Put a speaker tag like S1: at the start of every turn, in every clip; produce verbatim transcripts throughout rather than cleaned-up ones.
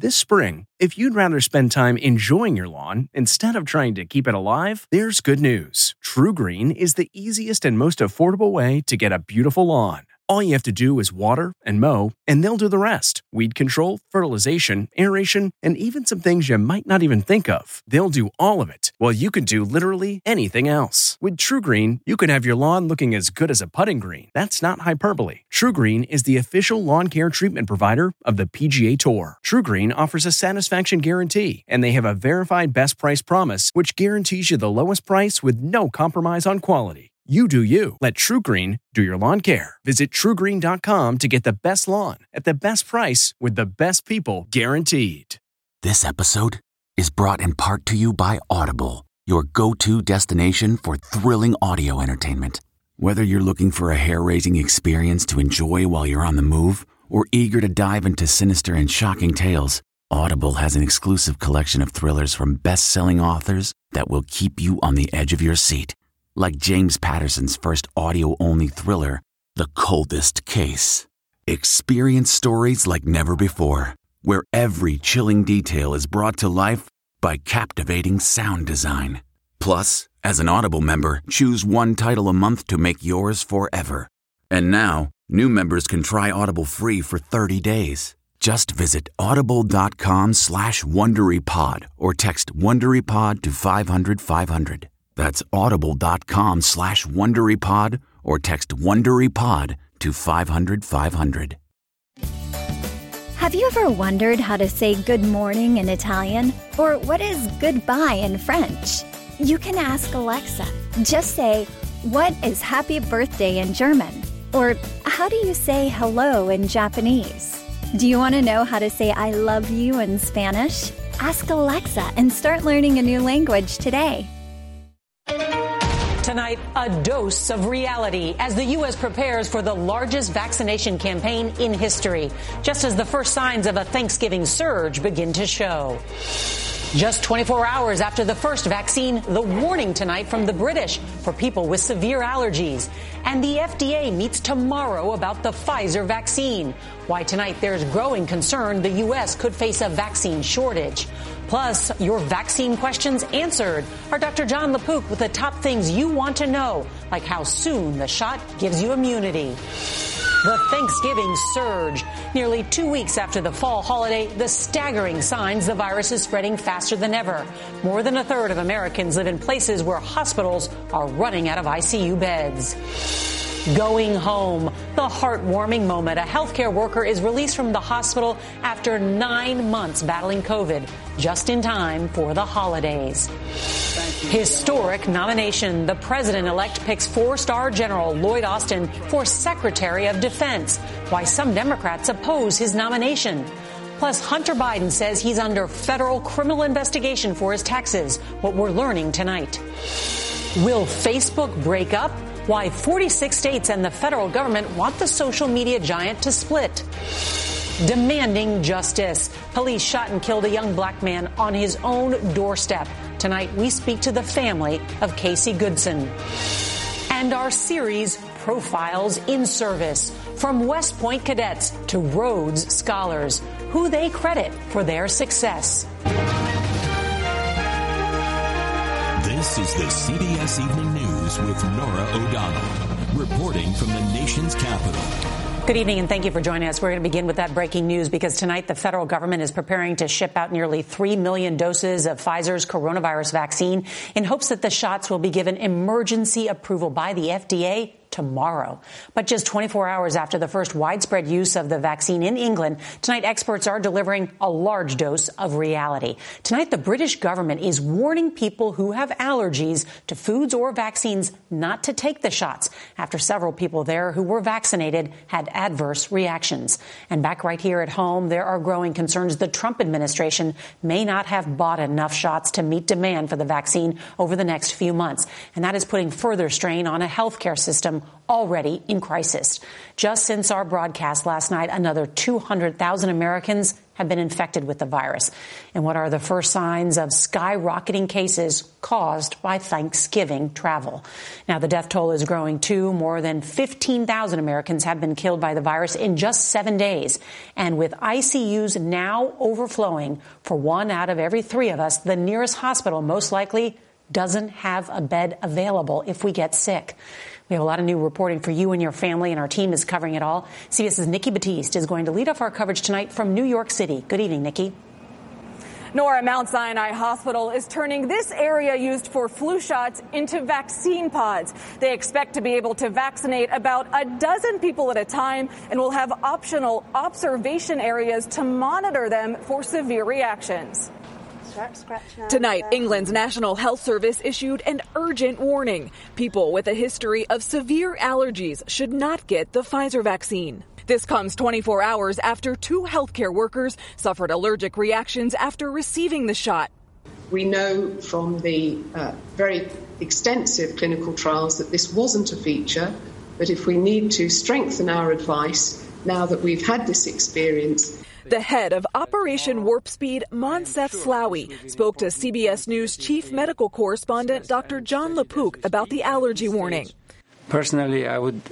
S1: This spring, if you'd rather spend time enjoying your lawn instead of trying to keep it alive, there's good news. TruGreen is the easiest and most affordable way to get a beautiful lawn. All you have to do is water and mow, and they'll do the rest. Weed control, fertilization, aeration, and even some things you might not even think of. They'll do all of it, while you can do literally anything else. With TruGreen, you can have your lawn looking as good as a putting green. That's not hyperbole. TruGreen is the official lawn care treatment provider of the P G A Tour. TruGreen offers a satisfaction guarantee, and they have a verified best price promise, which guarantees you the lowest price with no compromise on quality. You do you. Let TruGreen do your lawn care. Visit True Green dot com to get the best lawn at the best price with the best people guaranteed.
S2: This episode is brought in part to you by Audible, your go-to destination for thrilling audio entertainment. Whether you're looking for a hair-raising experience to enjoy while you're on the move or eager to dive into sinister and shocking tales, Audible has an exclusive collection of thrillers from best-selling authors that will keep you on the edge of your seat. Like James Patterson's first audio-only thriller, The Coldest Case. Experience stories like never before, where every chilling detail is brought to life by captivating sound design. Plus, as an Audible member, choose one title a month to make yours forever. And now, new members can try Audible free for thirty days. Just visit audible.com slash WonderyPod or text WonderyPod to five hundred five hundred. That's audible.com slash WonderyPod or text WonderyPod to five hundred five hundred.
S3: Have you ever wondered how to say good morning in Italian? Or what is goodbye in French? You can ask Alexa. Just say, what is happy birthday in German? Or how do you say hello in Japanese? Do you want to know how to say I love you in Spanish? Ask Alexa and start learning a new language today.
S4: Tonight, a dose of reality as the U S prepares for the largest vaccination campaign in history, just as the first signs of a Thanksgiving surge begin to show. Just twenty-four hours after the first vaccine, the warning tonight from the British for people with severe allergies. And the F D A meets tomorrow about the Pfizer vaccine. Why tonight there's growing concern the U S could face a vaccine shortage. Plus, your vaccine questions answered. Our Doctor John LaPook with the top things you want to know, like how soon the shot gives you immunity. The Thanksgiving surge. Nearly two weeks after the fall holiday, the staggering signs the virus is spreading faster than ever. More than a third of Americans live in places where hospitals are running out of I C U beds. Going home. The heartwarming moment. A healthcare worker is released from the hospital after nine months battling COVID, just in time for the holidays. Historic nomination. The president-elect picks four-star General Lloyd Austin for Secretary of Defense. Why some Democrats oppose his nomination. Plus, Hunter Biden says he's under federal criminal investigation for his taxes. What we're learning tonight. Will Facebook break up? Why forty-six states and the federal government want the social media giant to split. Demanding justice. Police shot and killed a young black man on his own doorstep. Tonight, we speak to the family of Casey Goodson. And our series, Profiles in Service. From West Point cadets to Rhodes scholars. Who they credit for their success.
S5: This is the C B S Evening News with Norah O'Donnell, reporting from the nation's capital.
S4: Good evening, and thank you for joining us. We're going to begin with that breaking news because tonight the federal government is preparing to ship out nearly three million doses of Pfizer's coronavirus vaccine in hopes that the shots will be given emergency approval by the F D A tomorrow. But just twenty-four hours after the first widespread use of the vaccine in England, tonight experts are delivering a large dose of reality. Tonight, the British government is warning people who have allergies to foods or vaccines not to take the shots after several people there who were vaccinated had adverse reactions. And back right here at home, there are growing concerns the Trump administration may not have bought enough shots to meet demand for the vaccine over the next few months. And that is putting further strain on a healthcare system system already in crisis. Just since our broadcast last night, another two hundred thousand Americans have been infected with the virus. And what are the first signs of skyrocketing cases caused by Thanksgiving travel? Now, the death toll is growing, too. More than fifteen thousand Americans have been killed by the virus in just seven days. And with I C Us now overflowing for one out of every three of us, the nearest hospital most likely doesn't have a bed available if we get sick. We have a lot of new reporting for you and your family, and our team is covering it all. CBS's Nikki Battiste is going to lead off our coverage tonight from New York City. Good evening, Nikki.
S6: Nora, Mount Sinai Hospital is turning this area used for flu shots into vaccine pods. They expect to be able to vaccinate about a dozen people at a time and will have optional observation areas to monitor them for severe reactions. Tonight, England's National Health Service issued an urgent warning. People with a history of severe allergies should not get the Pfizer vaccine. This comes twenty-four hours after two healthcare workers suffered allergic reactions after receiving the shot.
S7: We know from the uh, very extensive clinical trials that this wasn't a feature, but if we need to strengthen our advice now that we've had this experience.
S6: The head of Operation Warp Speed, Moncef Slaoui, spoke to C B S News chief medical correspondent Doctor John LaPook about the allergy warning.
S8: Personally, I would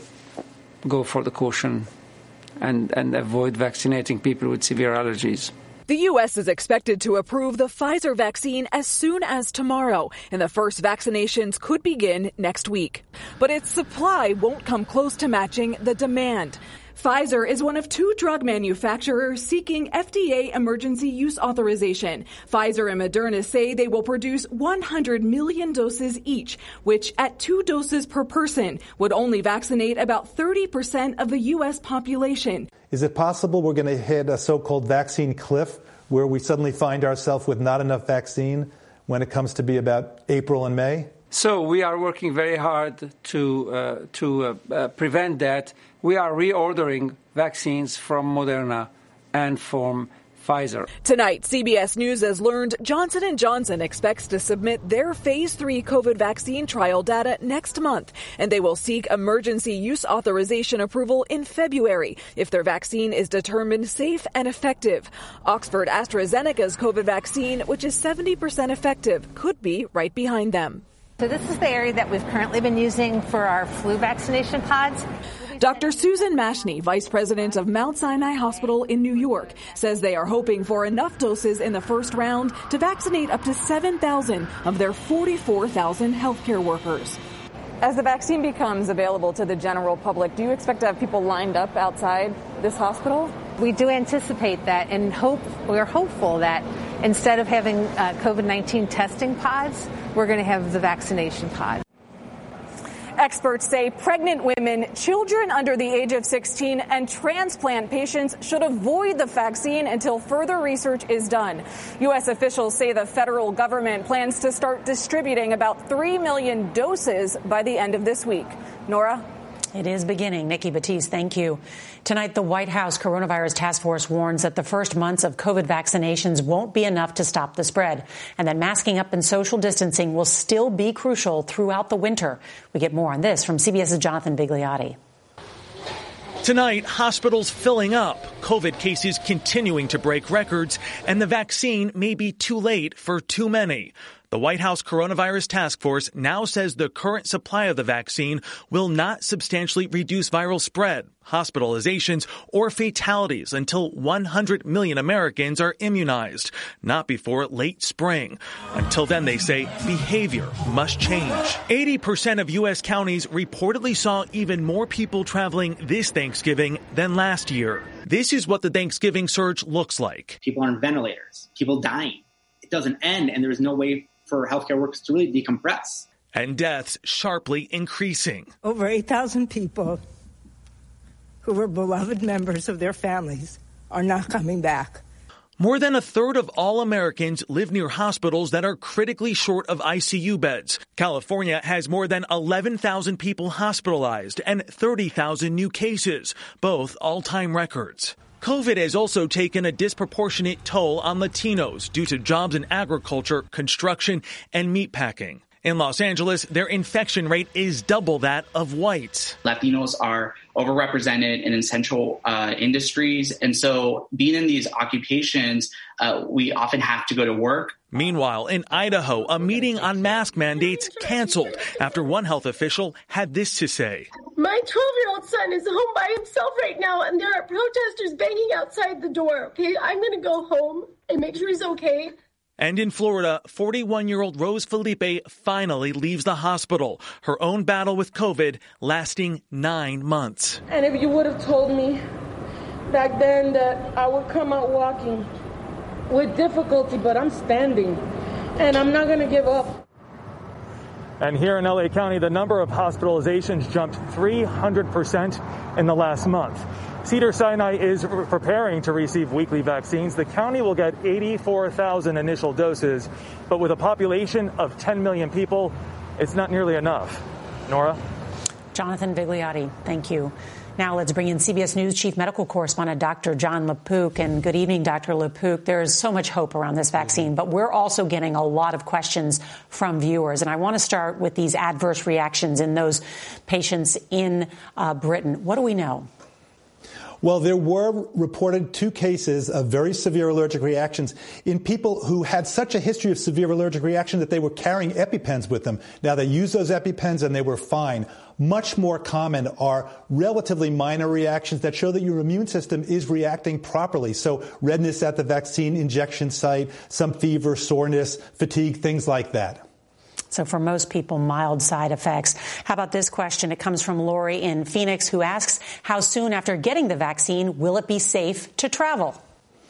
S8: go for the caution and, and avoid vaccinating people with severe allergies.
S6: The U S is expected to approve the Pfizer vaccine as soon as tomorrow, and the first vaccinations could begin next week. But its supply won't come close to matching the demand. Pfizer is one of two drug manufacturers seeking F D A emergency use authorization. Pfizer and Moderna say they will produce one hundred million doses each, which at two doses per person would only vaccinate about thirty percent of the U S population.
S9: Is it possible we're going to hit a so-called vaccine cliff where we suddenly find ourselves with not enough vaccine when it comes to be about April and May?
S8: So we are working very hard to uh, to uh, uh, prevent that. We are reordering vaccines from Moderna and from Pfizer.
S6: Tonight, C B S News has learned Johnson and Johnson expects to submit their phase three COVID vaccine trial data next month, and they will seek emergency use authorization approval in February if their vaccine is determined safe and effective. Oxford AstraZeneca's COVID vaccine, which is seventy percent effective, could be right behind them.
S10: So this is the area that we've currently been using for our flu vaccination pods.
S6: Doctor Susan Mashney, vice president of Mount Sinai Hospital in New York, says they are hoping for enough doses in the first round to vaccinate up to seven thousand of their forty-four thousand healthcare workers. As the vaccine becomes available to the general public, do you expect to have people lined up outside this hospital?
S10: We do anticipate that, and hope we're hopeful that instead of having uh, COVID nineteen testing pods, we're going to have the vaccination pod.
S6: Experts say pregnant women, children under the age of sixteen, and transplant patients should avoid the vaccine until further research is done. U S officials say the federal government plans to start distributing about three million doses by the end of this week. Nora?
S4: It is beginning. Nikki Battiste, thank you. Tonight, the White House Coronavirus Task Force warns that the first months of COVID vaccinations won't be enough to stop the spread, and that masking up and social distancing will still be crucial throughout the winter. We get more on this from CBS's Jonathan Bigliotti.
S11: Tonight, hospitals filling up, COVID cases continuing to break records, and the vaccine may be too late for too many. The White House Coronavirus Task Force now says the current supply of the vaccine will not substantially reduce viral spread, hospitalizations, or fatalities until one hundred million Americans are immunized, not before late spring. Until then, they say, behavior must change. eighty percent of U S counties reportedly saw even more people traveling this Thanksgiving than last year. This is what the Thanksgiving surge looks like.
S12: People on ventilators, people dying. It doesn't end, and there's no way for healthcare workers to really decompress.
S11: And deaths sharply increasing.
S13: Over eight thousand people who were beloved members of their families are not coming back.
S11: More than a third of all Americans live near hospitals that are critically short of I C U beds. California has more than eleven thousand people hospitalized and thirty thousand new cases, both all-time records. COVID has also taken a disproportionate toll on Latinos due to jobs in agriculture, construction, and meatpacking. In Los Angeles, their infection rate is double that of whites.
S14: Latinos are overrepresented in essential uh, industries. And so being in these occupations, uh, we often have to go to work.
S11: Meanwhile, in Idaho, a meeting on mask mandates canceled after one health official had this to say.
S15: My twelve-year-old son is home by himself right now, and there are protesters banging outside the door. Okay, I'm going to go home and make sure he's okay.
S11: And in Florida, forty-one-year-old Rose Felipe finally leaves the hospital, her own battle with COVID lasting nine months.
S15: And if you would have told me back then that I would come out walking with difficulty, but I'm standing, and I'm not going to give up.
S16: And here in L A County, the number of hospitalizations jumped three hundred percent in the last month. Cedars-Sinai is preparing to receive weekly vaccines. The county will get eighty-four thousand initial doses, but with a population of ten million people, it's not nearly enough. Nora?
S4: Jonathan Vigliotti, thank you. Now let's bring in C B S News Chief Medical Correspondent Doctor Jon LaPook. And good evening, Doctor LaPook. There's so much hope around this vaccine, but we're also getting a lot of questions from viewers. And I want to start with these adverse reactions in those patients in uh, Britain. What do we know?
S9: Well, there were reported two cases of very severe allergic reactions in people who had such a history of severe allergic reaction that they were carrying EpiPens with them. Now, they used those EpiPens and they were fine. Much more common are relatively minor reactions that show that your immune system is reacting properly. So redness at the vaccine injection site, some fever, soreness, fatigue, things like that.
S4: So for most people, mild side effects. How about this question? It comes from Lori in Phoenix, who asks, how soon after getting the vaccine will it be safe to travel?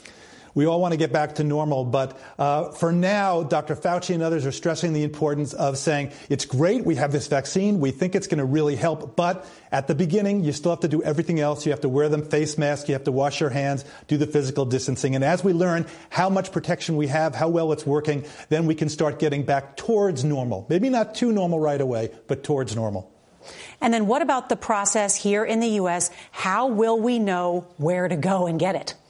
S9: We all want to get back to normal, but uh, for now, Doctor Fauci and others are stressing the importance of saying, it's great, we have this vaccine, we think it's going to really help, but at the beginning, you still have to do everything else. You have to wear them face masks, you have to wash your hands, do the physical distancing, and as we learn how much protection we have, how well it's working, then we can start getting back towards normal. Maybe not too normal right away, but towards normal.
S4: And then what about the process here in the U S? How will we know where to go and get it?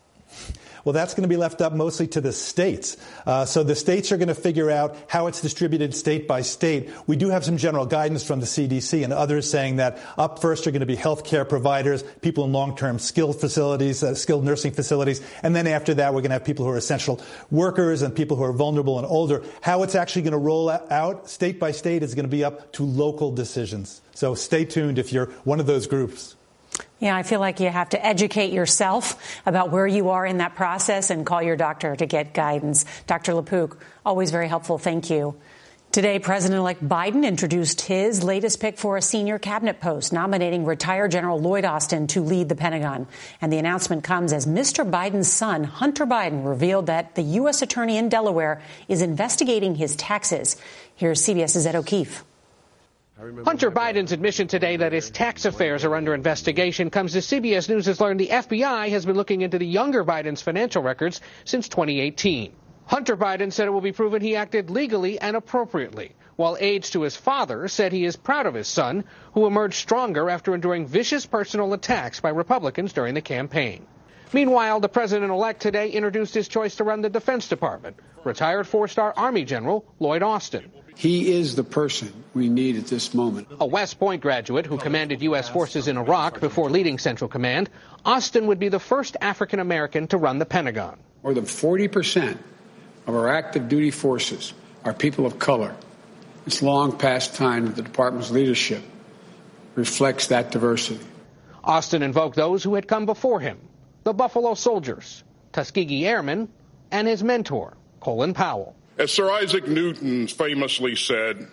S9: Well, that's going to be left up mostly to the states. Uh, so the states are going to figure out how it's distributed state by state. We do have some general guidance from the C D C and others saying that up first are going to be healthcare providers, people in long-term skilled facilities, uh, skilled nursing facilities. And then after that, we're going to have people who are essential workers and people who are vulnerable and older. How it's actually going to roll out state by state is going to be up to local decisions. So stay tuned if you're one of those groups.
S4: Yeah, I feel like you have to educate yourself about where you are in that process and call your doctor to get guidance. Doctor LaPook, always very helpful. Thank you. Today, President-elect Biden introduced his latest pick for a senior cabinet post, nominating retired General Lloyd Austin to lead the Pentagon. And the announcement comes as Mister Biden's son, Hunter Biden, revealed that the U S attorney in Delaware is investigating his taxes. Here's CBS's Ed O'Keefe.
S17: Hunter Biden's admission today that his tax affairs are under investigation comes as C B S News has learned the F B I has been looking into the younger Biden's financial records since twenty eighteen. Hunter Biden said it will be proven he acted legally and appropriately, while aides to his father said he is proud of his son, who emerged stronger after enduring vicious personal attacks by Republicans during the campaign. Meanwhile, the president-elect today introduced his choice to run the Defense Department, retired four-star Army General Lloyd Austin.
S18: He is the person we need at this moment.
S17: A West Point graduate who commanded U S forces in Iraq before leading Central Command, Austin would be the first African-American to run the Pentagon.
S18: More than forty percent of our active duty forces are people of color. It's long past time that the department's leadership reflects that diversity.
S17: Austin invoked those who had come before him, the Buffalo Soldiers, Tuskegee Airmen, and his mentor, Colin Powell.
S19: As Sir Isaac Newton famously said,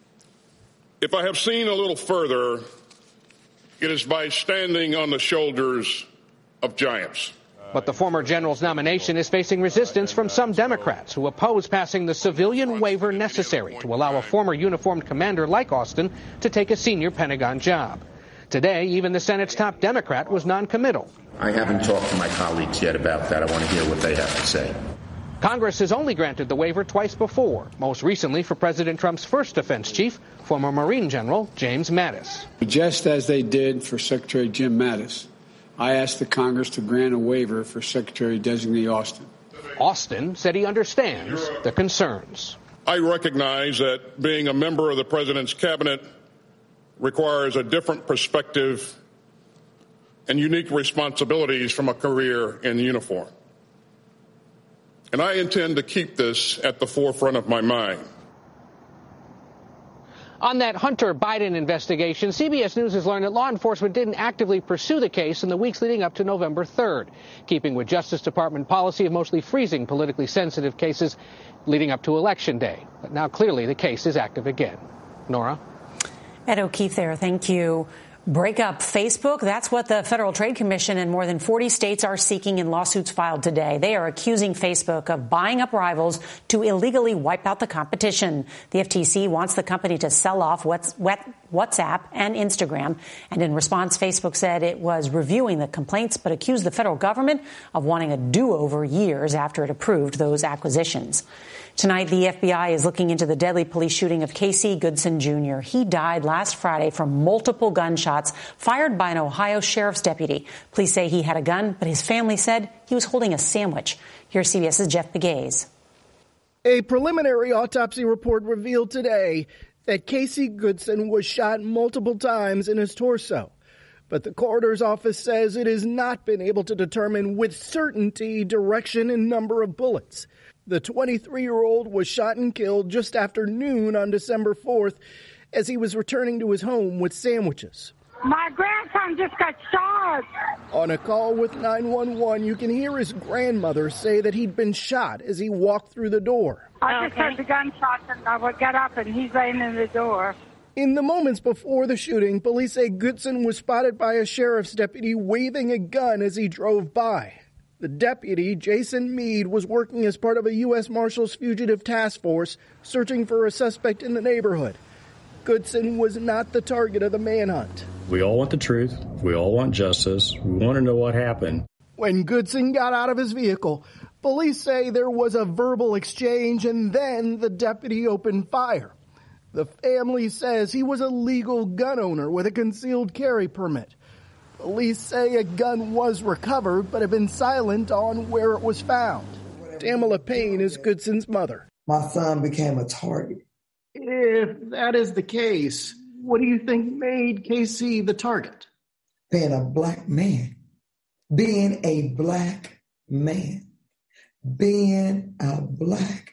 S19: if I have seen a little further, it is by standing on the shoulders of giants.
S17: But the former general's nomination is facing resistance from some Democrats who oppose passing the civilian waiver necessary to allow a former uniformed commander like Austin to take a senior Pentagon job. Today, even the Senate's top Democrat was noncommittal.
S20: I haven't talked to my colleagues yet about that. I want to hear what they have to say.
S17: Congress has only granted the waiver twice before, most recently for President Trump's first defense chief, former Marine General James Mattis.
S18: Just as they did for Secretary Jim Mattis, I asked the Congress to grant a waiver for Secretary-designate Austin.
S17: Austin said he understands the concerns.
S19: I recognize that being a member of the President's cabinet requires a different perspective and unique responsibilities from a career in uniform. And I intend to keep this at the forefront of my mind.
S17: On that Hunter Biden investigation, C B S News has learned that law enforcement didn't actively pursue the case in the weeks leading up to November third, keeping with Justice Department policy of mostly freezing politically sensitive cases leading up to Election Day. But now clearly the case is active again. Nora?
S4: Ed O'Keefe there. Thank you. Break up Facebook. That's what the Federal Trade Commission and more than forty states are seeking in lawsuits filed today. They are accusing Facebook of buying up rivals to illegally wipe out the competition. The F T C wants the company to sell off WhatsApp and Instagram. And in response, Facebook said it was reviewing the complaints, but accused the federal government of wanting a do-over years after it approved those acquisitions. Tonight, the F B I is looking into the deadly police shooting of Casey Goodson Junior He died last Friday from multiple gunshots fired by an Ohio sheriff's deputy. Police say he had a gun, but his family said he was holding a sandwich. Here's CBS's Jeff Pegues.
S21: A preliminary autopsy report revealed today that Casey Goodson was shot multiple times in his torso. But the coroner's office says it has not been able to determine with certainty direction and number of bullets. The twenty-three-year-old was shot and killed just after noon on December fourth as he was returning to his home with sandwiches.
S22: My grandson just got shot.
S21: On a call with nine one one, you can hear his grandmother say that he'd been shot as he walked through the door.
S22: I just heard the gunshots and I would get up and he's laying in the door.
S21: In the moments before the shooting, police say Goodson was spotted by a sheriff's deputy waving a gun as he drove by. The deputy, Jason Meade, was working as part of a U S Marshals Fugitive Task Force searching for a suspect in the neighborhood. Goodson was not the target of the manhunt.
S23: We all want the truth. We all want justice. We want to know what happened.
S21: When Goodson got out of his vehicle, police say there was a verbal exchange and then the deputy opened fire. The family says he was a legal gun owner with a concealed carry permit. Police say a gun was recovered, but have been silent on where it was found. Tamala Payne is Goodson's mother.
S24: My son became a target.
S21: If that is the case, what do you think made Casey the target?
S24: Being a black man. Being a black man. Being a black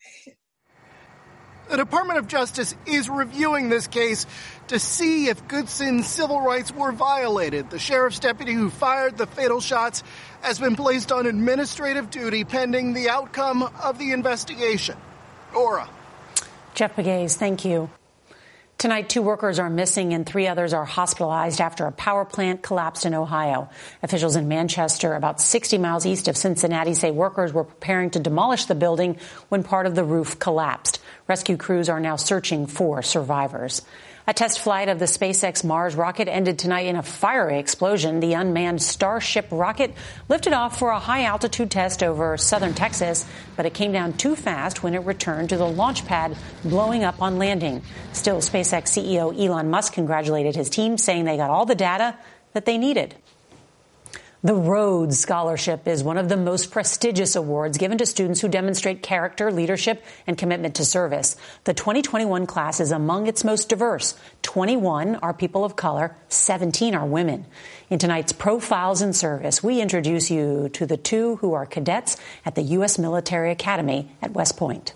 S21: The Department of Justice is reviewing this case to see if Goodson's civil rights were violated. The sheriff's deputy who fired the fatal shots has been placed on administrative duty pending the outcome of the investigation. Nora.
S4: Jeff Pegues, thank you. Tonight, two workers are missing and three others are hospitalized after a power plant collapsed in Ohio. Officials in Manchester, about sixty miles east of Cincinnati, say workers were preparing to demolish the building when part of the roof collapsed. Rescue crews are now searching for survivors. A test flight of the SpaceX Mars rocket ended tonight in a fiery explosion. The unmanned Starship rocket lifted off for a high-altitude test over southern Texas, but it came down too fast when it returned to the launch pad, blowing up on landing. Still, SpaceX C E O Elon Musk congratulated his team, saying they got all the data that they needed. The Rhodes Scholarship is one of the most prestigious awards given to students who demonstrate character, leadership, and commitment to service. The twenty twenty-one class is among its most diverse. twenty-one are people of color, seventeen are women. In tonight's Profiles in Service, we introduce you to the two who are cadets at the U S Military Academy at West Point.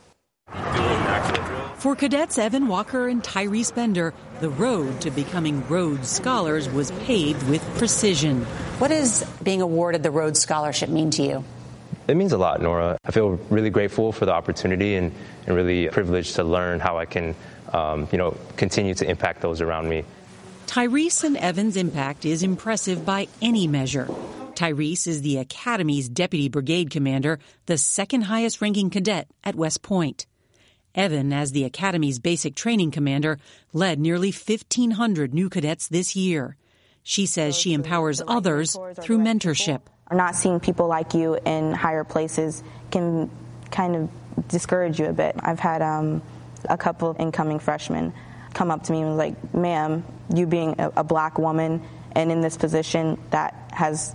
S25: For cadets Evan Walker and Tyrese Bender, the road to becoming Rhodes Scholars was paved with precision.
S4: What does being awarded the Rhodes Scholarship mean to you?
S26: It means a lot, Nora. I feel really grateful for the opportunity and, and really privileged to learn how I can, um, you know, continue to impact those around me.
S25: Tyrese and Evan's impact is impressive by any measure. Tyrese is the Academy's Deputy Brigade Commander, the second highest ranking cadet at West Point. Evan, as the Academy's Basic Training Commander, led nearly fifteen hundred new cadets this year. She says she empowers others through mentorship.
S27: Not seeing people like you in higher places can kind of discourage you a bit. I've had um, a couple of incoming freshmen come up to me and was like, ma'am, you being a, a black woman and in this position that has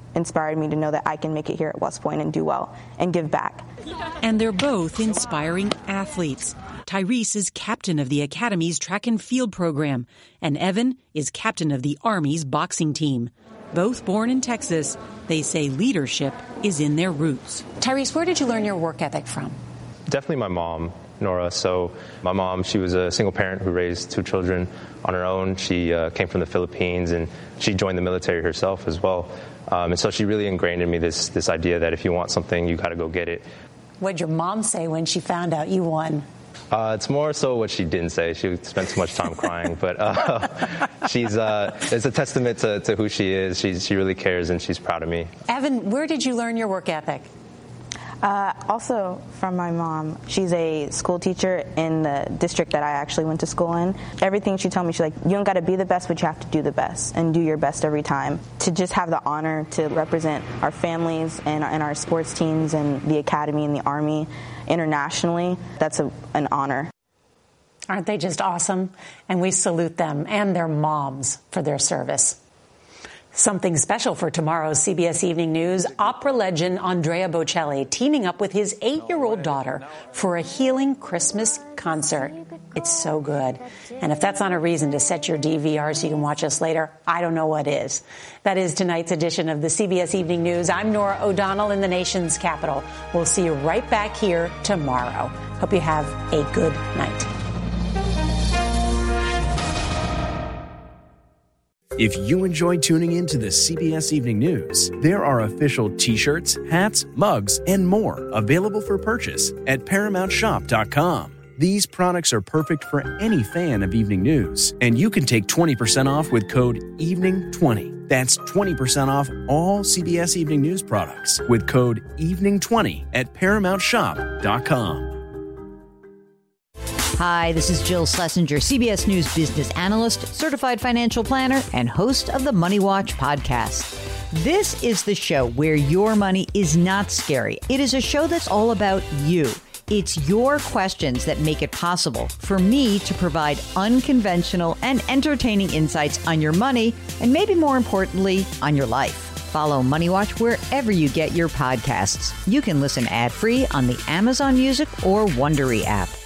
S27: inspired me to know that I can make it here at West Point and do well and give back.
S25: And they're both inspiring athletes. Tyrese is captain of the Academy's track and field program, and Evan is captain of the Army's boxing team. Both born in Texas, they say leadership is in their roots.
S4: Tyrese, where did you learn your work ethic from?
S26: Definitely my mom, Nora. So my mom, she was a single parent who raised two children on her own. She uh, came from the Philippines, and she joined the military herself as well. Um, and so she really ingrained in me this this idea that if you want something, you got to go get it.
S4: What did your mom say when she found out you won?
S26: Uh, it's more so what she didn't say. She spent too much time crying, but uh, she's uh, it's a testament to, to who she is. She's, she really cares, and she's proud of me.
S4: Evan, where did you learn your work ethic?
S27: Uh, also from my mom. She's a school teacher in the district that I actually went to school in. Everything she told me, she's like, you don't got to be the best, but you have to do the best and do your best every time. To just have the honor to represent our families and our, and our sports teams and the Academy and the Army internationally, that's a, an honor.
S4: Aren't they just awesome? And we salute them and their moms for their service. Something special for tomorrow's C B S Evening News. Opera legend Andrea Bocelli teaming up with his eight-year-old daughter for a healing Christmas concert. It's so good. And if that's not a reason to set your D V R so you can watch us later, I don't know what is. That is tonight's edition of the C B S Evening News. I'm Nora O'Donnell in the nation's capital. We'll see you right back here tomorrow. Hope you have a good night.
S1: If you enjoyed tuning in to the C B S Evening News, there are official t-shirts, hats, mugs, and more available for purchase at paramount shop dot com. These products are perfect for any fan of evening news, and you can take twenty percent off with code evening twenty. That's twenty percent off all C B S Evening News products with code evening twenty at paramount shop dot com.
S2: Hi, this is Jill Schlesinger, C B S News business analyst, certified financial planner, and host of the Money Watch podcast. This is the show where your money is not scary. It is a show that's all about you. It's your questions that make it possible for me to provide unconventional and entertaining insights on your money, and maybe more importantly, on your life. Follow Money Watch wherever you get your podcasts. You can listen ad-free on the Amazon Music or Wondery app.